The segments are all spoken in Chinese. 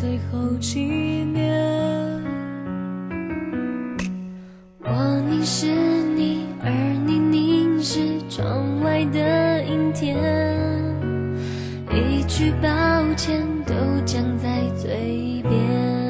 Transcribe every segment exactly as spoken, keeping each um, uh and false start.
最后纪念。 我凝视你，而你凝视窗外的阴天，一句抱歉都讲在嘴边。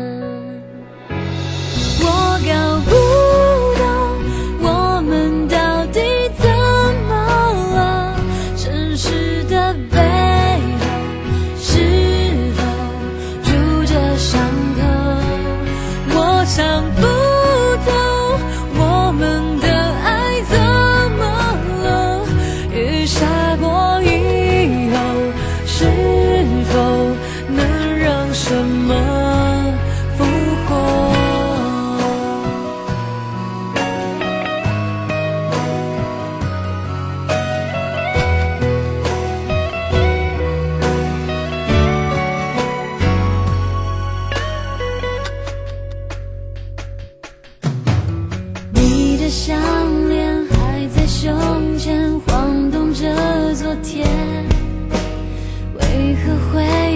我搞不懂我们到底怎么了，城市的背后是否住着伤口，我想不懂我们的爱怎么了，雨下过以后是否能让什么复活。你的项链还在胸前晃动着昨天，为何会